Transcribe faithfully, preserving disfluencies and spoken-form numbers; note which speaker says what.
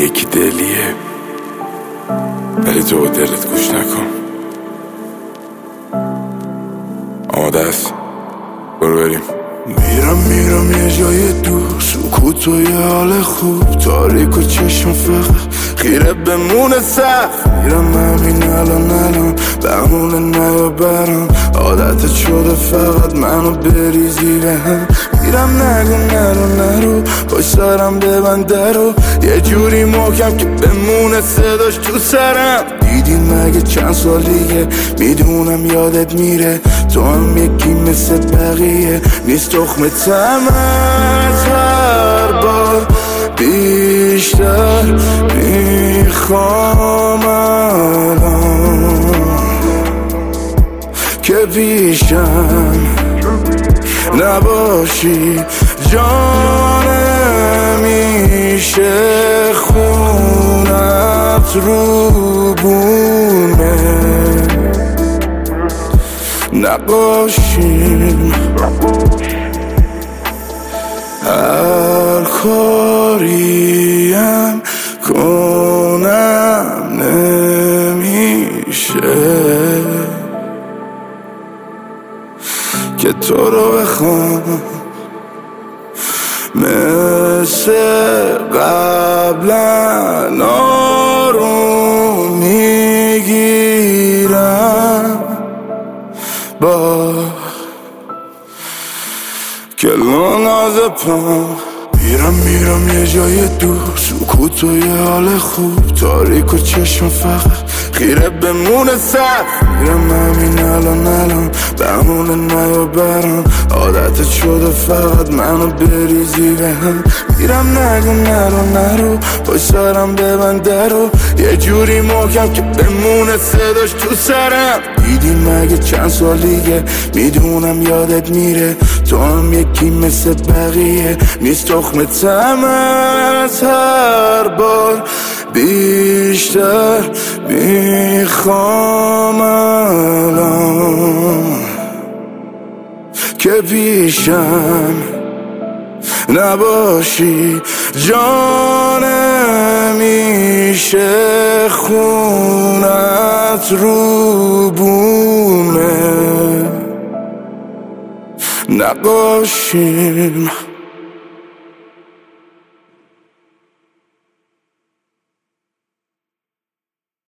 Speaker 1: یکی دلیه، ولی تو با دلت گوش نکن. آماده است؟ برو بریم.
Speaker 2: میرم میرم یه جای دور، سکوت و یه حال خوب، تاریک و چشم فقط خیره بمونه سخت. میرم همین الان الان بمونه نیا برام، عادتت شده فقط منو بریزی به هم. میرم نگو نرو نرو، پاش سرم ببند درو، یه جوری محکم که بمونه صداش تو سرم. دیدین مگه چند سالیه، میدونم یادت میره، تو هم یکی مثل بقیه نیست. تخم تم از هر بار بیشتر میخوام الان که پیشم نباشی جانم. میشه خونت رو بونه نباشیم، هر کاریم کنم نمیشه که تو رو بخوام مثل قبلا آروم میگیرم با کلون از پام. میرم میرم یه جای دور، سکوت و یه حال خوب، تاریک و چشم فقط خیره بمونه سخت. میرم همین الان الان بمونه نیا برام، عادتت شده فقط منو بریزی به هم. میرم نگو نرو نرو، پاش سرم ببند درو، یه جوری محکم که بمونه صداش تو سرم. دیدین مگه چند سالیه، میدونم یادت میره، تو هم یکی مثل بقیه نیست. تخم تم از هر بار بیشتر میخوام الان که پیشم نباشی جانم. میشه خونت رو بونه نباشیم.